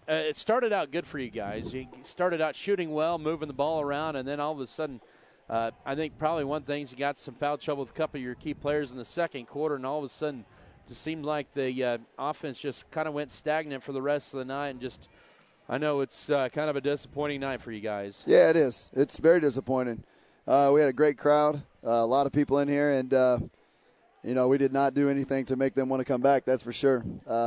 it started out good for you guys. You started out shooting well, moving the ball around, and then all of a sudden, I think probably one thing is you got some foul trouble with a couple of your key players in the second quarter, and all of a sudden it just seemed like the offense just kind of went stagnant for the rest of the night. And just, I know it's kind of a disappointing night for you guys. Yeah, it is. It's very disappointing. We had a great crowd, a lot of people in here, and we did not do anything to make them want to come back, that's for sure.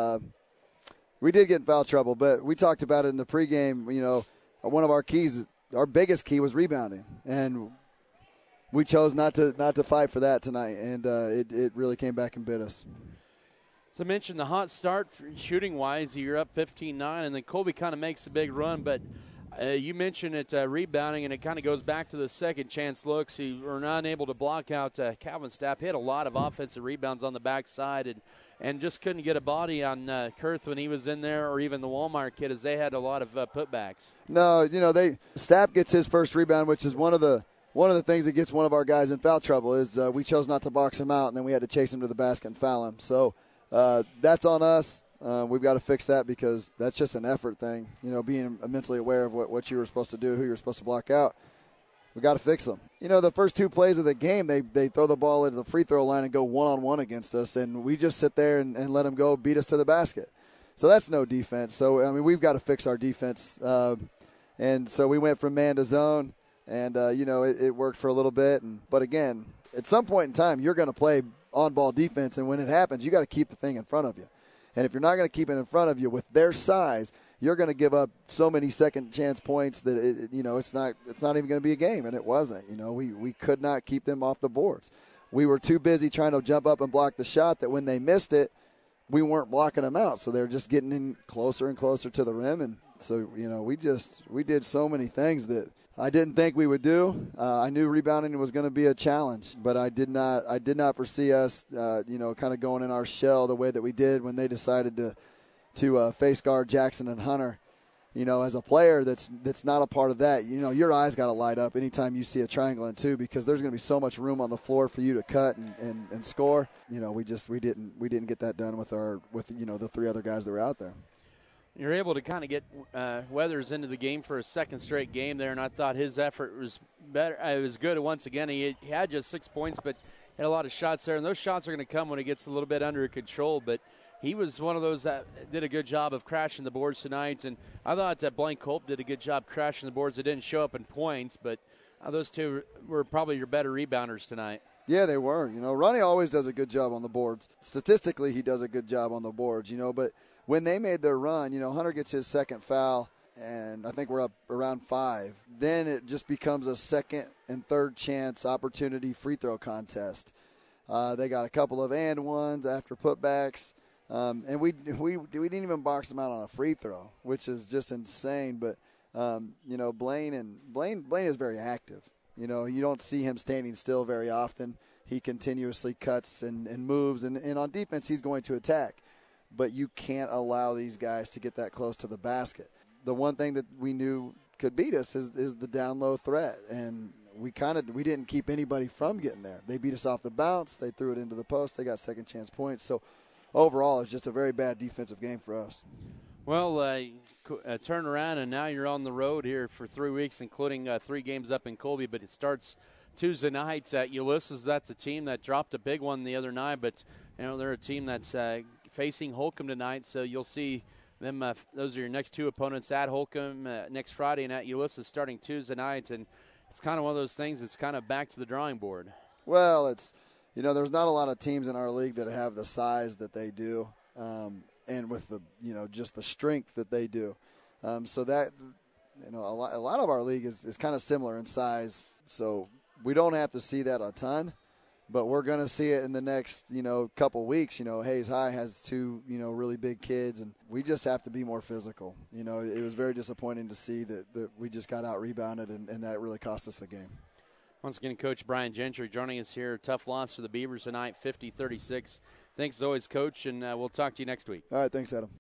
We did get in foul trouble, but we talked about it in the pregame. One of our keys, our biggest key was rebounding, and we chose not to fight for that tonight, and it really came back and bit us. So I mentioned the hot start shooting-wise. You're up 15-9, and then Colby kind of makes a big run, but you mentioned it rebounding, and it kind of goes back to the second chance looks. You were not able to block out Calvin Stapp. He had a lot of offensive rebounds on the backside and just couldn't get a body on Kurth when he was in there, or even the Walmart kid, as they had a lot of putbacks. No, Stapp gets his first rebound, which is one of the things that gets one of our guys in foul trouble is we chose not to box him out, and then we had to chase him to the basket and foul him. So that's on us. We've got to fix that because that's just an effort thing. Being mentally aware of what you were supposed to do, who you're supposed to block out. We got to fix them. The first two plays of the game, they throw the ball into the free throw line and go one-on-one against us, and we just sit there and let them go beat us to the basket. So that's no defense. So, we've got to fix our defense. And so we went from man to zone, and, it worked for a little bit. But, again, at some point in time, you're going to play on-ball defense, and when it happens, you got to keep the thing in front of you. And if you're not going to keep it in front of you with their size, you're going to give up so many second chance points that it's not even going to be a game, and it wasn't. We could not keep them off the boards. We were too busy trying to jump up and block the shot that when they missed it, we weren't blocking them out. So they're just getting in closer and closer to the rim, and so we did so many things that I didn't think we would do. I knew rebounding was going to be a challenge, but I did not foresee us kind of going in our shell the way that we did when they decided to face guard Jackson and Hunter. As a player that's not a part of that, your eyes got to light up anytime you see a triangle in two because there's going to be so much room on the floor for you to cut and score. We didn't get that done with the three other guys that were out there. You're able to kind of get Weathers into the game for a second straight game there, and I thought his effort was better. It was good once again. He had just 6 points, but had a lot of shots there, and those shots are going to come when he gets a little bit under control. But he was one of those that did a good job of crashing the boards tonight, and I thought that Blaine Culp did a good job crashing the boards. It didn't show up in points, but those two were probably your better rebounders tonight. Yeah, they were. Ronnie always does a good job on the boards. Statistically, he does a good job on the boards, but when they made their run, Hunter gets his second foul, and I think we're up around 5. Then it just becomes a second and third chance opportunity free throw contest. They got a couple of and ones after putbacks, and we didn't even box them out on a free throw, which is just insane. But Blaine is very active. You don't see him standing still very often. He continuously cuts and moves, and on defense he's going to attack. But you can't allow these guys to get that close to the basket. The one thing that we knew could beat us is the down low threat, and we didn't keep anybody from getting there. They beat us off the bounce. They threw it into the post. They got second chance points. So overall, it's just a very bad defensive game for us. Well, turn around, and now you're on the road here for 3 weeks, including 3 games up in Colby. But it starts Tuesday night at Ulysses. That's a team that dropped a big one the other night, but they're a team that's facing Holcomb tonight, so you'll see them. Those are your next 2 opponents at Holcomb next Friday and at Ulysses starting Tuesday night, and it's kind of one of those things that's kind of back to the drawing board. Well, it's there's not a lot of teams in our league that have the size that they do, and with the just the strength that they do. So that a lot of our league is kind of similar in size, so we don't have to see that a ton. But we're going to see it in the next, couple weeks. Hayes High has 2, really big kids, and we just have to be more physical. It was very disappointing to see that we just got out-rebounded, and that really cost us the game. Once again, Coach Brian Gentry joining us here. Tough loss for the Beavers tonight, 50-36. Thanks as always, Coach, and we'll talk to you next week. All right, thanks, Adam.